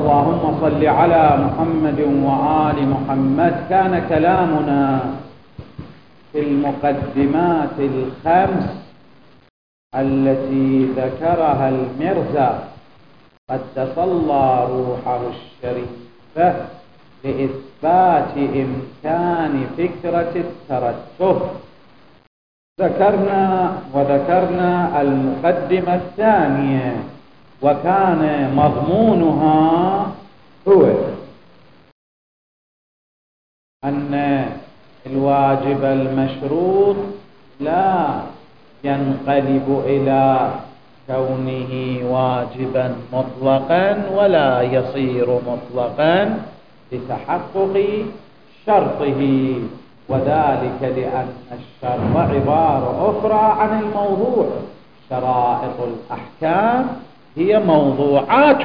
اللهم صل على محمد وآل محمد. كان كلامنا في المقدمات الخمس التي ذكرها المرزا قدس الله روحه الشريفة لإثبات إمكان فكرة الترتب. وذكرنا المقدمة الثانية، وكان مضمونها هو أن الواجب المشروط لا ينقلب إلى كونه واجبا مطلقا ولا يصير مطلقا بتحقق شرطه، وذلك لأن الشرط عبارة أخرى عن الموضوع. شرائط الأحكام هي موضوعات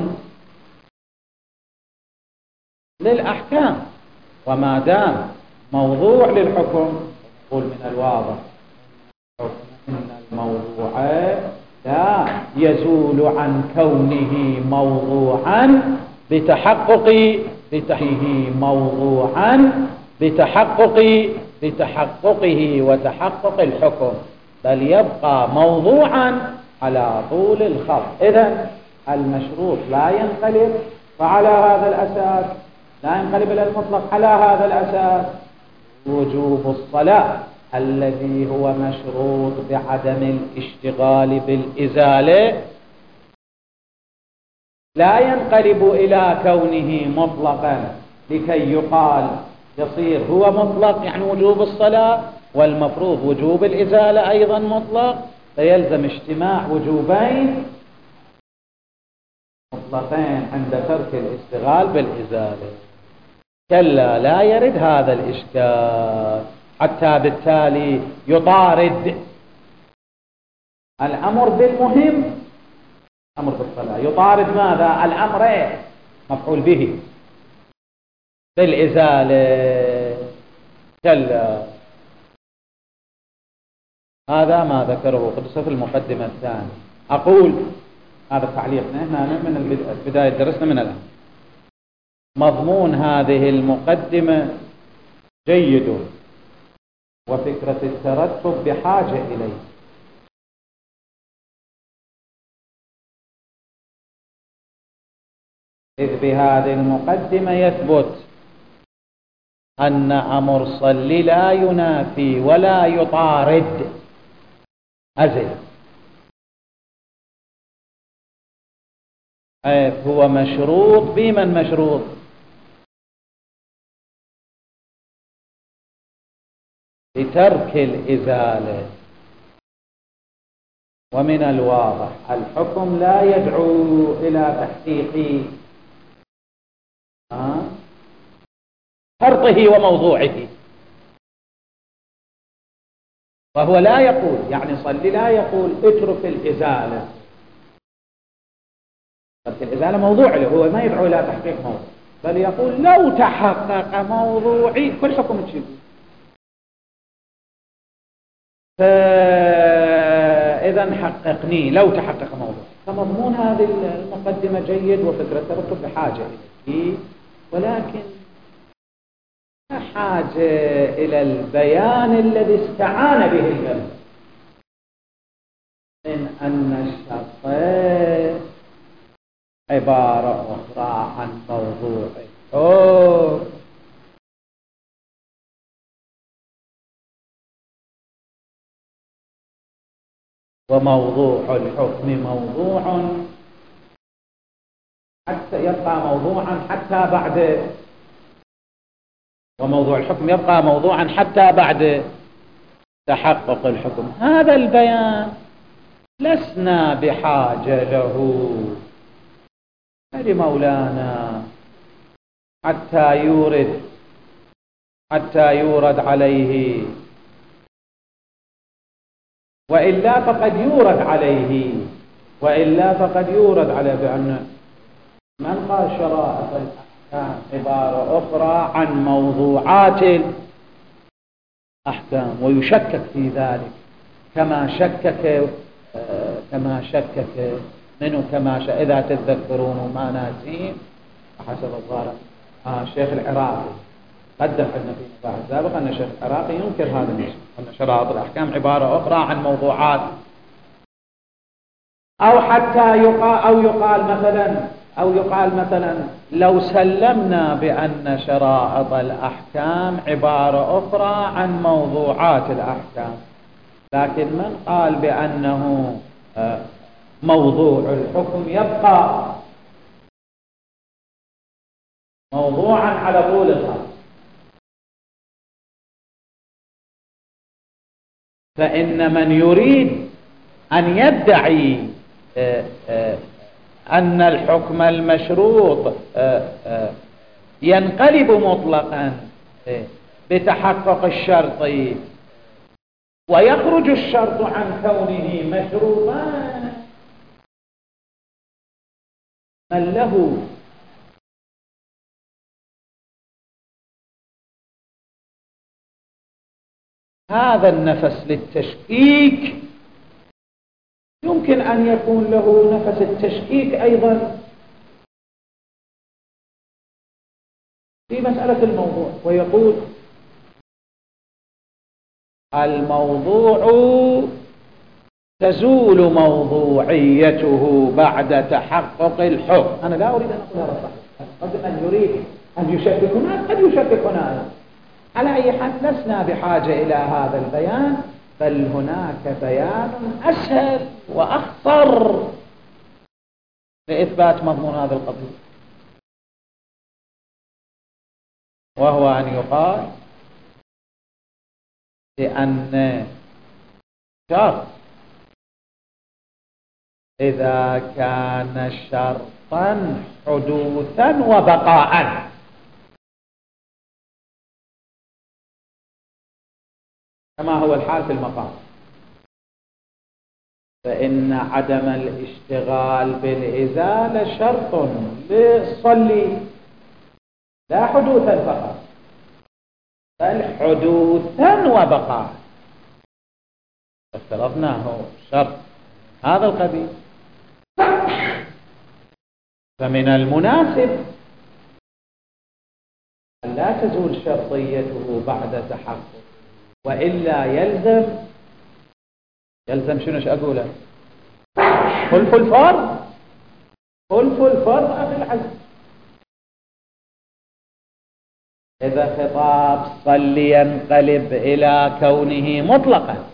للأحكام، وما دام موضوع للحكم قل من الواضح إن الموضوع لا يزول عن كونه موضوعا بتحققه وتحقق الحكم، بل يبقى موضوعا على طول الخط. إذن المشروط لا ينقلب، فعلى هذا الأساس لا ينقلب إلى المطلق. على هذا الأساس وجوب الصلاة الذي هو مشروط بعدم الاشتغال بالإزالة لا ينقلب إلى كونه مطلقا لكي يقال يصير هو مطلق، يعني وجوب الصلاة، والمفروض وجوب الإزالة أيضا مطلق، فيلزم اجتماع وجوبين مطلقين عند ترك الاشتغال بالإزالة. كلا، لا يرد هذا الإشكال، حتى بالتالي يطارد الأمر بالمهم، أمر بالصلاة يطارد ماذا؟ الأمر مفعول به بالإزالة. كلا، هذا ما ذكره قدس في المقدمة الثانية. أقول هذا تعليقنا هنا من البداية درسنا من الآن. مضمون هذه المقدمة جيد، وفكرة الترتب بحاجة إليه، إذ بهذه المقدمة يثبت أن أمر صل لا ينافي ولا يطارد أزل، هو مشروط بمن مشروط؟ بترك الإزالة. ومن الواضح الحكم لا يدعو إلى تحقيق شرطه وموضوعه، وهو لا يقول، يعني صلي لا يقول اترك الإزالة، ترك الإزالة موضوع له، هو ما يدعو إلى تحقيق موضوع، بل يقول لو تحقق موضوعي كل حكم تشيل. فإذا حققني لو تحقق موضوع. فمضمون هذه المقدمة جيد، وفكرة الترتب بحاجة إليه، ولكن حاجة إلى البيان الذي استعان به الجمع من أن الشرط عبارة أخرى عن موضوع الحكم، وموضوع الحكم موضوع حتى يبقى موضوعا حتى بعد، وموضوع الحكم يبقى موضوعا حتى بعد تحقق الحكم. هذا البيان لسنا بحاجة له لمولانا حتى يورد عليه، وإلا فقد يورد عليه، بأن من قال شرائط الأحكام عبارة أخرى عن موضوعات الأحكام ويشكك في ذلك، كما شكك منه كما إذا تتذكرون وما ناسين حسب الظاهر الشيخ العراقي قدم عندنا في مباحث سابقا أن الشيخ العراقي ينكر هذا الشيء، أن شرائط الأحكام عبارة أخرى عن موضوعات، أو حتى يقال مثلا لو سلمنا بأن شرائط الأحكام عبارة أخرى عن موضوعات الأحكام، لكن من قال بأنه موضوع الحكم يبقى موضوعا على طول الخط، فإن من يريد أن يدعي أن الحكم المشروط ينقلب مطلقا بتحقق الشرط ويخرج الشرط عن كونه مشروطا، من له هذا النفس للتشكيك يمكن أن يكون له نفس التشكيك أيضا في مسألة الموضوع، ويقول الموضوع تزول موضوعيته بعد تحقق الحكم. أنا لا أريد أن أقول هذا صحيح، قد من يريد أن يشكك هنا قد يشكك هنا. على أي حال لسنا بحاجة إلى هذا البيان، بل هناك بيان أسهل وأخطر لإثبات مضمون هذا القضية، وهو أن يقال بأن شرط إذا كان شرطا حدوثا وبقاء، كما هو الحال في المقام، فإن عدم الاشتغال بالإزالة شرط للصلي لا حدوثا فقط بل حدوثا وبقاء، افترضناه شرط هذا القبيل، فمن المناسب أن لا تزول شرطيته بعد تحقق، وإلا يلزم شنو أقوله؟ خلف الفرض أخي العزيز. إذا خطاب صل ينقلب إلى كونه مطلقا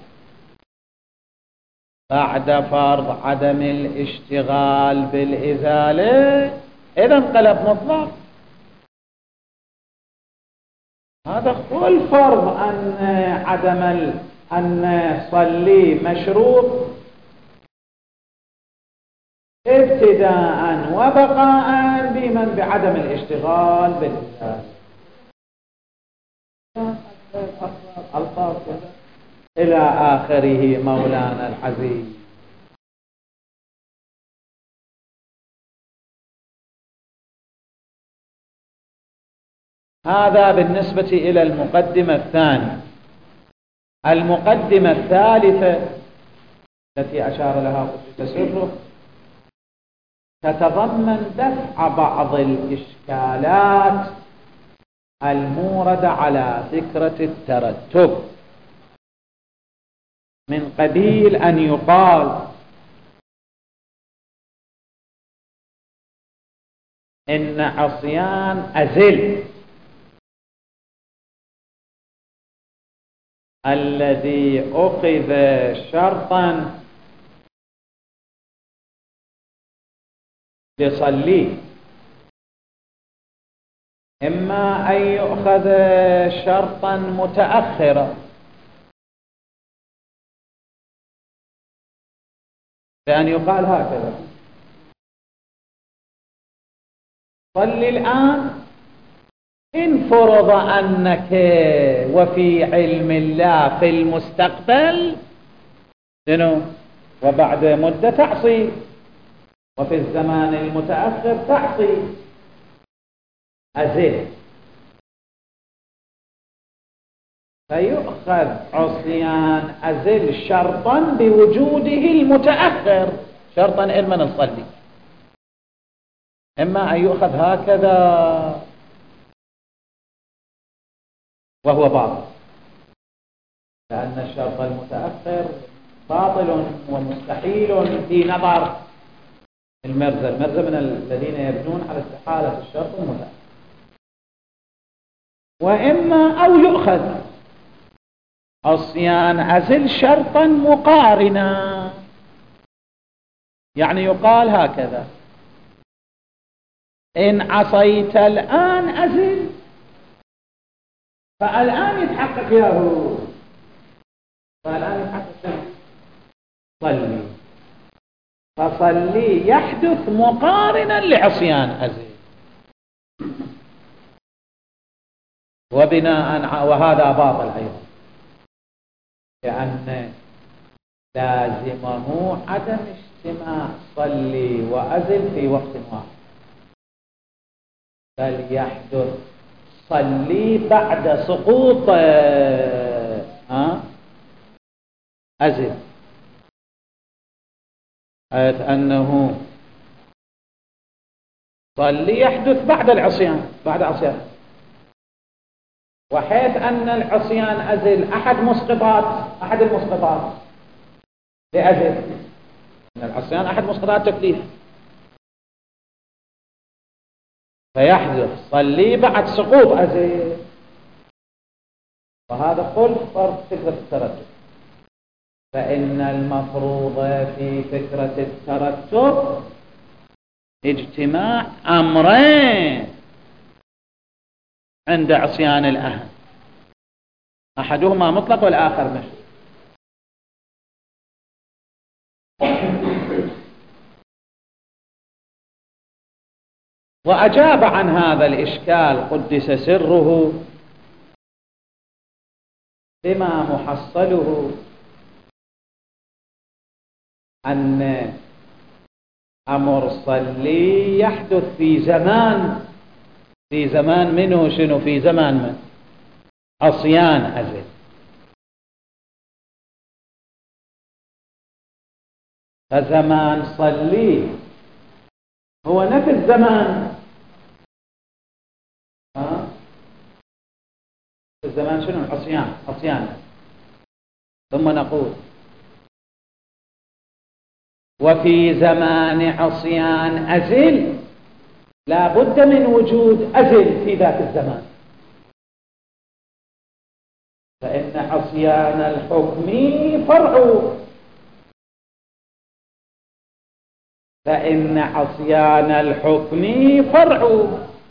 بعد فرض عدم الاشتغال بالإزالة، إذا انقلب مطلق، هذا هو الفرض أن صلي مشروط ابتداء وبقاء بمن بعدم الاشتغال بالإزالة. الفاظ إلى آخره مولانا العزيز. هذا بالنسبة إلى المقدمة الثانية. المقدمة الثالثة التي أشار لها قدس سره تتضمن دفع بعض الإشكالات الموردة على فكرة الترتب، من قبيل أن يقال إن عصيان أزل الذي أخذ شرطا لصليه إما أن يؤخذ شرطا متأخرا، بأن يقال هكذا: صل الآن إن فرض أنك وفي علم الله في المستقبل وبعد مدة تعصي، وفي الزمان المتأخر تعصي، أزل، فيؤخذ عصيان أزل شرطا بوجوده المتأخر، شرطا إما نصلي، إما أن يؤخذ هكذا وهو باطل، لأن الشرط المتأخر باطل ومستحيل في نظر المرزا من الذين يبنون على استحالة الشرط المتأخر. وإما أو يؤخذ عصيان أزل شرطا مقارنا، يعني يقال هكذا: إن عصيت الآن أزل، فالآن يتحقق ياهو، فالآن يتحقق صلي، فصلي يحدث مقارنا لعصيان أزل. وهذا باطل أيضا، لأن لازمه عدم اجتماع صلي وأزل في وقت واحد، بل يحدث صلي بعد سقوط أزل، حيث أنه صلي يحدث بعد العصيان، بعد عصيان، وحيث أن العصيان أزل أحد المسقطات لأزل، أن العصيان أحد مسقطات تكليف، فيحدث صلي بعد سقوط أزل، وهذا قول فرض فكرة الترتب. فإن المفروض في فكرة الترتب اجتماع أمرين عند عصيان الأهل، أحدهما مطلق والآخر مشروط. وأجاب عن هذا الإشكال قدس سره بما محصله أن أمر صلي يحدث في زمان منه شنو؟ في زمان من عصيان أزل، فزمان صلي هو نفس الزمان الزمان شنو؟ عصيان. ثم نقول وفي زمان عصيان أزل لا بد من وجود أزل في ذاك الزمان، فإن عصيان الحكم فرع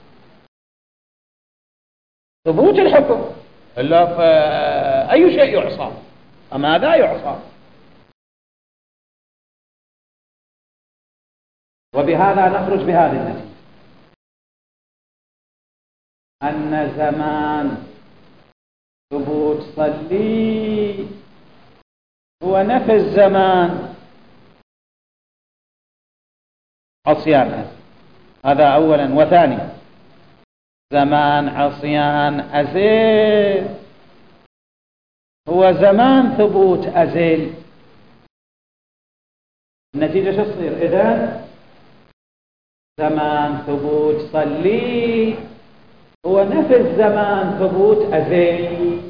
ثبوت الحكم، إلا فأي شيء يعصى، فماذا يعصى؟ وبهذا نخرج بهذه النتيجة، أن زمان ثبوت صلي هو نفس زمان عصيان أزل، هذا أولا. وثانيا زمان عصيان أزل هو زمان ثبوت أزل. النتيجة شو تصير إذن؟ زمان ثبوت صلي هو نفس زمان ثبوت أزل.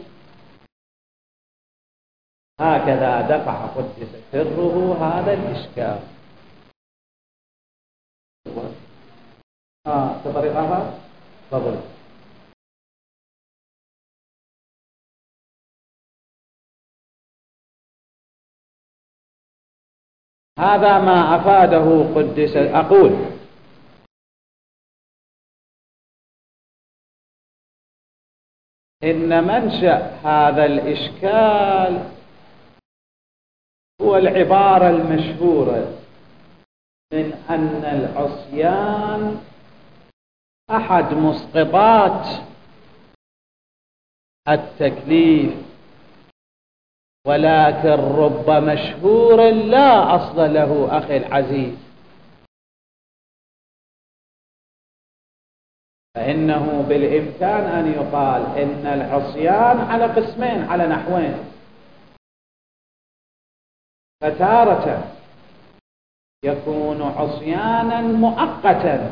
هكذا دفع قدس سره هذا الإشكال. بطريقة تفضل. هذا ما أفاده قدس. أقول إن منشأ هذا الإشكال هو العبارة المشهورة من أن العصيان أحد مسقطات التكليف، ولكن رب مشهور لا أصل له أخي العزيز، فإنه بالإمكان أن يقال إن العصيان على قسمين، على نحوين. فتارة يكون عصيانا مؤقتا،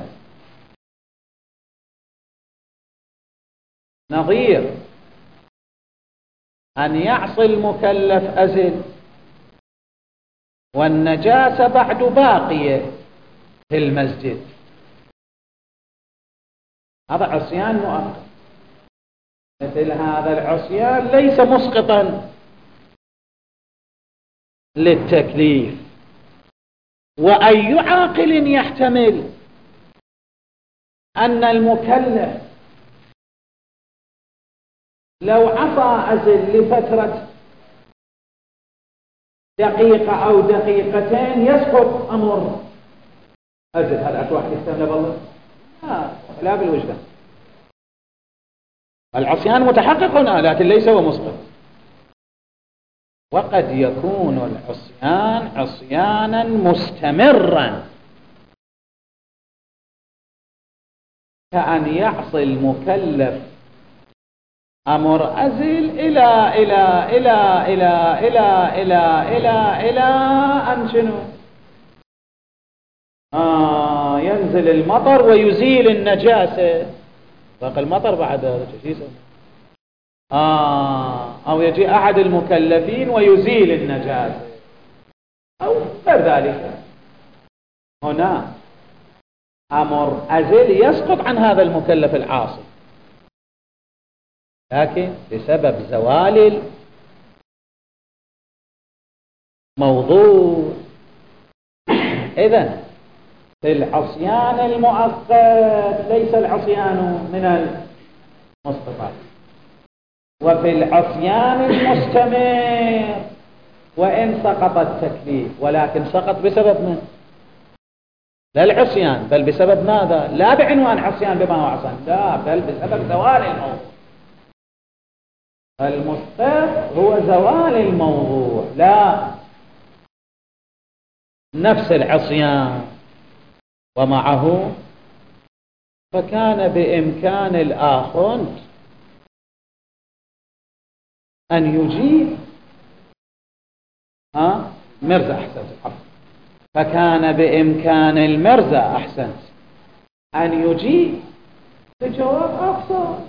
نظير أن يعصي المكلف أزل والنجاسة بعد باقية في المسجد، هذا عصيان مؤقت. مثل هذا العصيان ليس مسقطا للتكليف. وأي عاقل يحتمل أن المكلف لو عصى أزل لفترة دقيقة أو دقيقتين يسقط أمر أزل؟ هل أكو واحد يستمر بالله؟ لا بالوجدان. العصيان متحقق هنا لكن ليس هو مسقط. وقد يكون العصيان عصيانا مستمرا، كأن يعصي المكلف أمر أزل إلى إلى إلى إلى إلى إلى إلى إلى أن شنو؟ ينزل المطر ويزيل النجاسة. باقي المطر بعد شو يسمى؟ أو يجي أحد المكلفين ويزيل النجاسة أو غير ذلك. هنا أمر أزل يسقط عن هذا المكلف العاصي، لكن بسبب زوال الموضوع. إذن في العصيان المؤقت ليس العصيان من المسقطات، وفي العصيان المستمر وإن سقط التكليف ولكن سقط بسبب من؟ لا العصيان، بل بسبب ماذا؟ لا بعنوان عصيان بما هو عصيان، لا، بل بسبب زوال الموضوع. المسقط هو زوال الموضوع لا نفس العصيان. ومعه فكان بإمكان الآخر أن يجيب مرزا أحسنت، فكان بإمكان المرزا أحسنت أن يجيب بجواب أقصى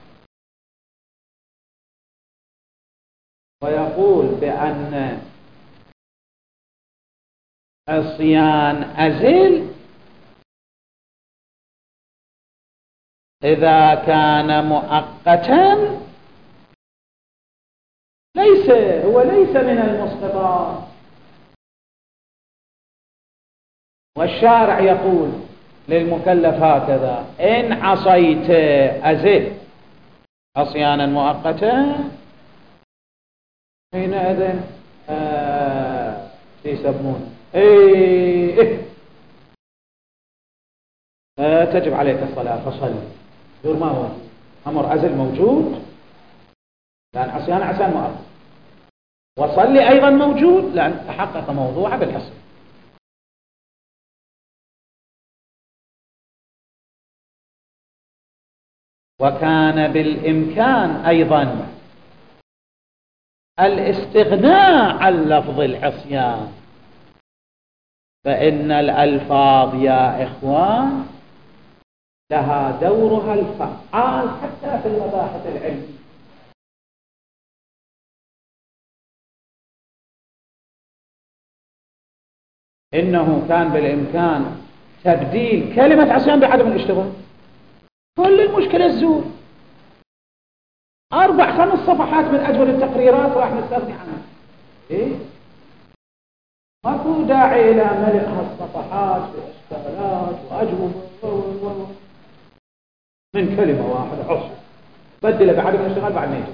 ويقول بأن عصيان أزل إذا كان مؤقتا ليس من المسقطات. والشارع يقول للمكلف هكذا: إن عصيت أزل عصيانا مؤقتا حينئذ يسمون تجب عليك الصلاة فصل. دور ما هو أمر أزل موجود لأن عصيان عصيان مؤقت، وصلي أيضا موجود لأن تحقق موضوعه بالحصر. وكان بالإمكان أيضا الاستغناء عن لفظ العصيان، فإن الألفاظ يا إخوان لها دورها الفعال حتى في المباحث العلمية. إنه كان بالإمكان تبديل كلمة عصيان بعدم الاشتغال، كل المشكلة الزول 4-5 صفحات من أجل التقريرات راح نستغني عنها. ماكو داعي إلى ملء هالصفحات بإشكالات وأجوبة من كلمة واحدة عصر بدل بعدم الاشتغال بعد ما يجي.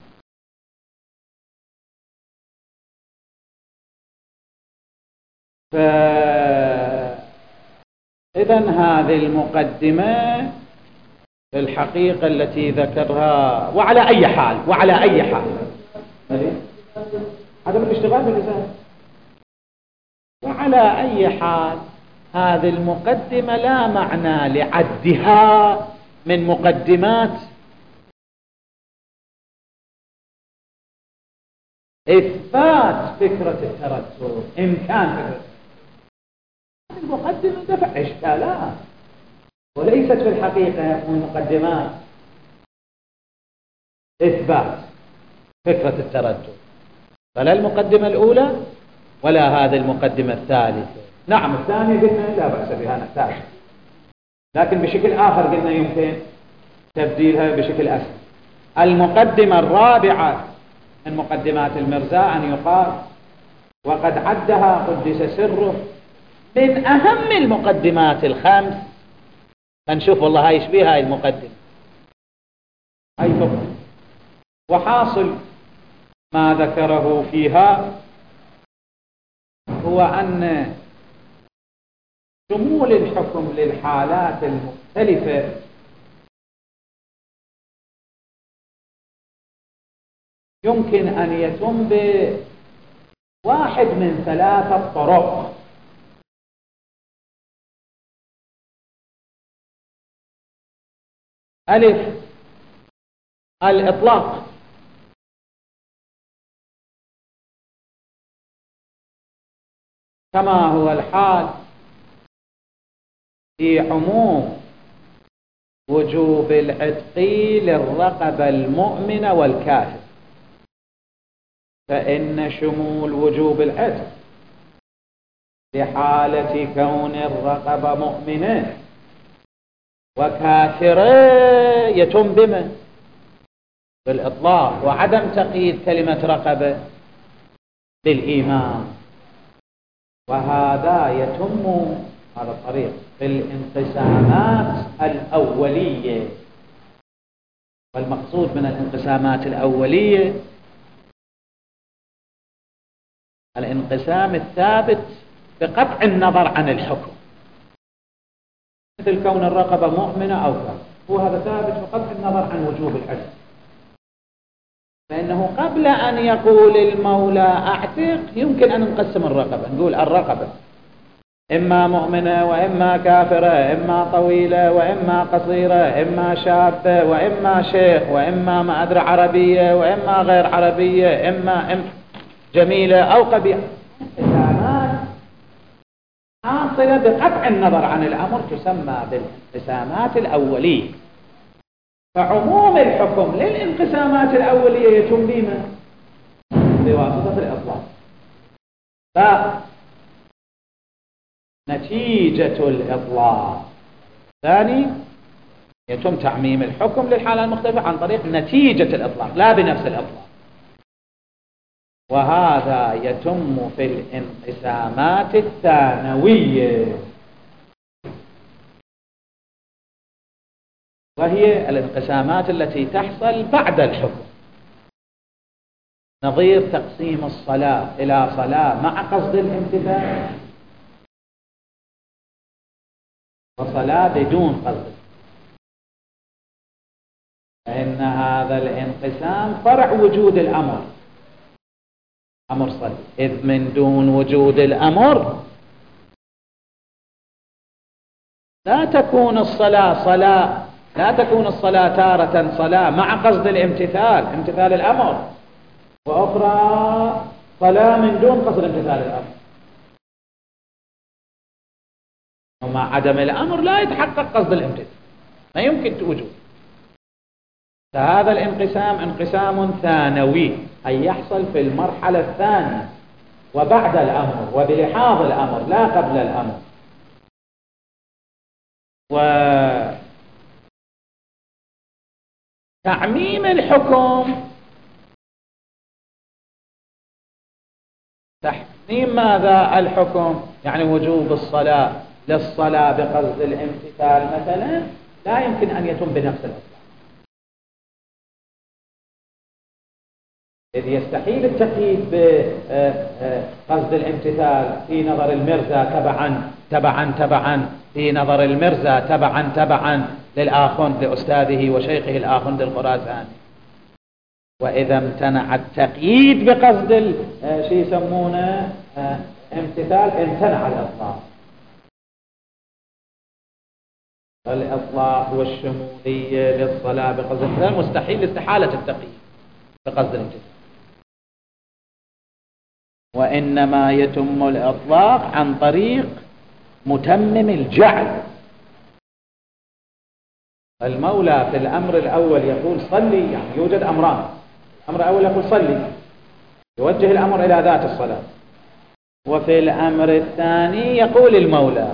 إذن هذه المقدمة في الحقيقة التي ذكرها. وعلى أي حال هذا من الاشتغال باللسان. وعلى أي حال هذه المقدمة لا معنى لعدها من مقدمات إثبات فكرة الترتب، إمكان فكرة المقدمة دفع إشكالات وليست في الحقيقة من مقدمات إثبات فكرة التردد، فلا المقدمة الأولى ولا هذه المقدمة الثالثة. نعم الثانية قلنا لا بأس بها نحتاج، لكن بشكل آخر قلنا يمكن تبديلها بشكل أسهل. المقدمة الرابعة من مقدمات المرزا أن يقال وقد عدها قدس سره من أهم المقدمات الخمس. فنشوف والله هاي يشبه هاي المقدمة هاي فقط. وحاصل ما ذكره فيها هو أن شمول الحكم للحالات المختلفة يمكن أن يتم بواحد من ثلاثة طرق. ألف الإطلاق، كما هو الحال في عموم وجوب العتق للرقبة المؤمنة والكافر، فإن شمول وجوب العتق لحالة كون الرقبة مؤمنة وكافرة يتم بما بالإطلاق، وعدم تقييد كلمة رقبة بالإيمان. وهذا يتم هذا الطريق في الانقسامات الأولية. والمقصود من الانقسامات الأولية الانقسام الثابت بقطع النظر عن الحكم، مثل كون الرقبة مؤمنة أو كافرة، وهذا ثابت بقطع النظر عن وجوب العتق، فإنه قبل أن يقول المولى أعتق يمكن أن نقسم الرقبة، نقول الرقبة إما مؤمنة وإما كافرة، إما طويلة وإما قصيرة، إما شابة وإما شيخ، وإما ما أدري عربية وإما غير عربية، إما جميلة أو قبيحة. انقسامات حاصلة بقطع النظر عن الأمر تسمى بالانقسامات الأولية. فعموم الحكم للانقسامات الأولية يتم بما بواسطة الإطلاق. فنتيجة الإطلاق ثاني يتم تعميم الحكم للحالة المختلفة عن طريق نتيجة الإطلاق لا بنفس الإطلاق، وهذا يتم في الانقسامات الثانوية، وهي الانقسامات التي تحصل بعد الحكم، نظير تقسيم الصلاة إلى صلاة مع قصد الامتثال وصلاة بدون قصد، فإن هذا الانقسام فرع وجود الأمر، أمر صلي، إذ من دون وجود الأمر لا تكون الصلاة صلاة، لا تكون الصلاة تارة صلاة مع قصد الامتثال امتثال الأمر، وأخرى صلاة من دون قصد امتثال الأمر، ومع عدم الأمر لا يتحقق قصد الامتثال، ما يمكن وجود. فهذا الانقسام انقسام ثانوي، أي يحصل في المرحلة الثانية وبعد الأمر وبلحاظ الأمر لا قبل الأمر. وتعميم الحكم تحميم ماذا الحكم؟ يعني وجوب الصلاة للصلاة بقصد الامتثال مثلا لا يمكن أن يتم بنفس الأطلاق، إذ يستحيل التقييد بقصد الامتثال في نظر المرزا تبعا في نظر المرزا تبعا للآخوند لأستاذه وشيخه الآخوند الخراساني. وإذا امتنع التقييد بقصد شيء يسمونه امتثال امتنع الإطلاق. الإطلاق والشمولية للصلاة بقصد الامتثال مستحيل استحالة التقييد بقصد الامتثال، وإنما يتم الإطلاق عن طريق متمم الجعل. المولى في الأمر الأول يقول صلي، يعني يوجد أمران. الأمر الأول يقول صلي، يوجه الأمر إلى ذات الصلاة. وفي الأمر الثاني يقول المولى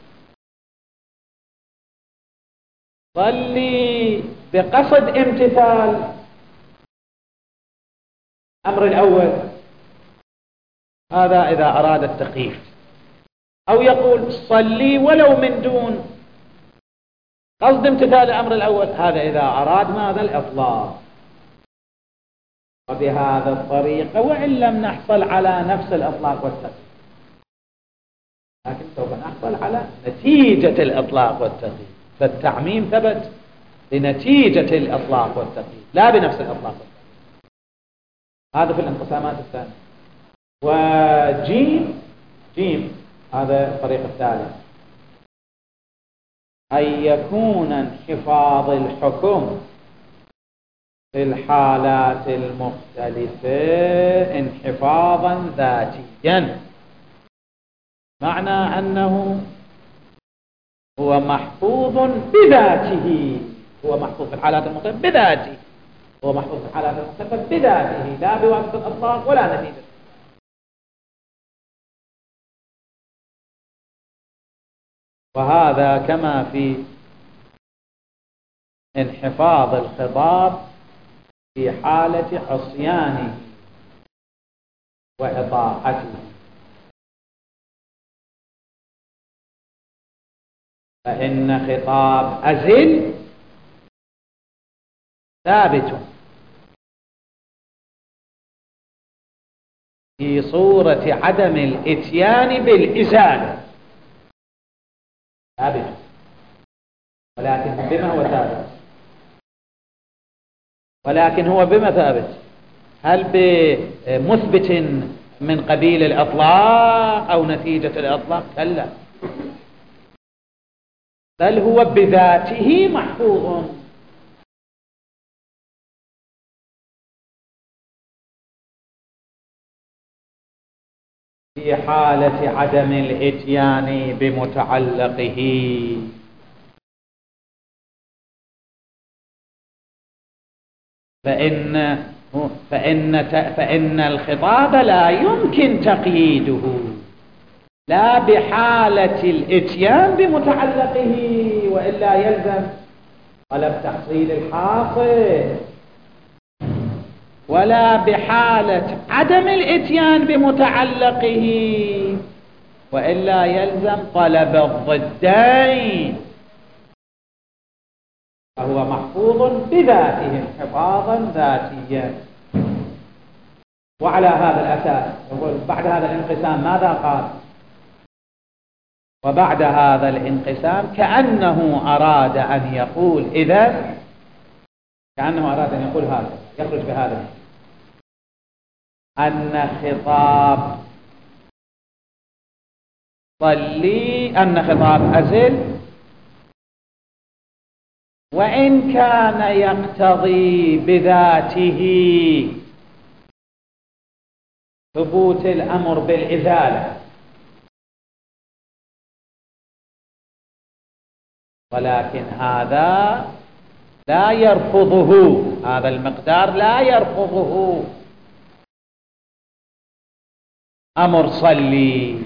صلي بقصد امتثال الأمر الأول، هذا إذا أراد التخييف. أو يقول صلي ولو من دون قصد امتثال الأمر الأول، هذا إذا أراد ماذا؟ الإطلاق. وبهذا الطريقة وإن لم نحصل على نفس الإطلاق والتخييف، لكن سوف نحصل على نتيجة الإطلاق والتخييف، فالتعميم ثبت بنتيجة الإطلاق والتخييف لا بنفس الإطلاق والتخييف. هذا في الانقسامات الثانية. وجيم هذا الطريق الثالث، أن يكون انحفاظ الحكم في الحالات المختلفة انحفاظا ذاتيا، معنى أنه هو محفوظ بذاته، هو محفوظ في الحالات المختلفة بذاته، هو محفوظ في الحالات المختلفة بذاته لا بواسطة الإطلاق ولا نتيجة. وهذا كما في انحفاظ الخطاب في حالة عصيانه وإطاعته، فإن خطاب أزل ثابت في صورة عدم الإتيان بالإزالة، ثابت، ولكن بما هو ثابت؟ ولكن هو بما ثابت؟ هل بمثبت من قبيل الإطلاق أو نتيجة الإطلاق؟ كلا، بل هو بذاته محفوظ. في حالة عدم الإتيان بمتعلقه، فإن الخطاب لا يمكن تقييده لا بحالة الإتيان بمتعلقه، وإلا يلزم طلب تحصيل الحاصل، ولا بحالة عدم الإتيان بمتعلقه، وإلا يلزم طلب الضدين، فهو محفوظ بذاته انحفاظا ذاتيا. وعلى هذا الأساس بعد هذا الانقسام ماذا قال؟ وبعد هذا الانقسام كأنه أراد أن يقول إذن، كأنه أراد أن يقول هذا، يخرج بهذا أن خطاب صلي، أن خطاب أزل وإن كان يقتضي بذاته ثبوت الأمر بالإزالة، ولكن هذا لا يرفضه، هذا المقدار لا يرفضه أمر صلي،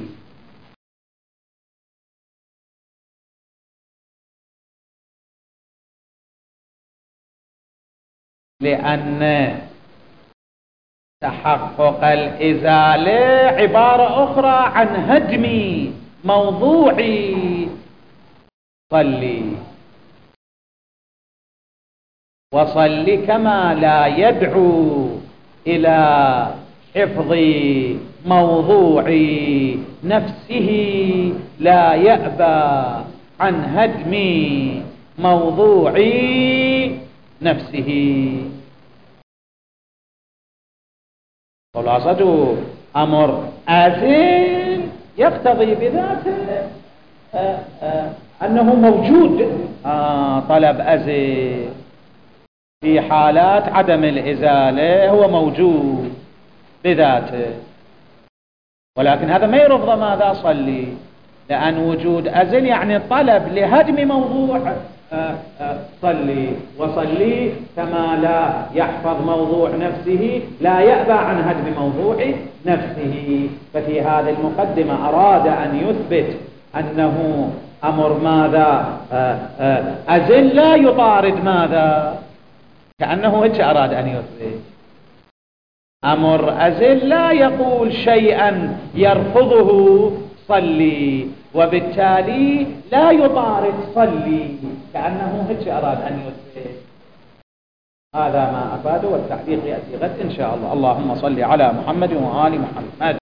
لأن تحقق الإزالة عبارة أخرى عن هدم موضوع صلي، وصلي كما لا يدعو إلى حفظ موضوع نفسه لا يأبى عن هدم موضوع نفسه. خلاصته أمر آزل يقتضي بذاته أنه موجود، طلب أزل في حالات عدم الإزالة هو موجود بذاته، ولكن هذا ما يرفض ماذا؟ صلي. لأن وجود أزل يعني طلب لهدم موضوع صلي وصلي، كما لا يحفظ موضوع نفسه لا يأبى عن هدم موضوع نفسه. ففي هذه المقدمة أراد أن يثبت أنه أمر ماذا أزل لا يطارد ماذا، كأنه هيك أراد أن يثبت أمر أزل لا يقول شيئا يرفضه صلي، وبالتالي لا يطارد صلي، كأنه هيك أراد أن يثبت. هذا ما أفاده، والتحقيق يأتي غد إن شاء الله. اللهم صل على محمد وآل محمد.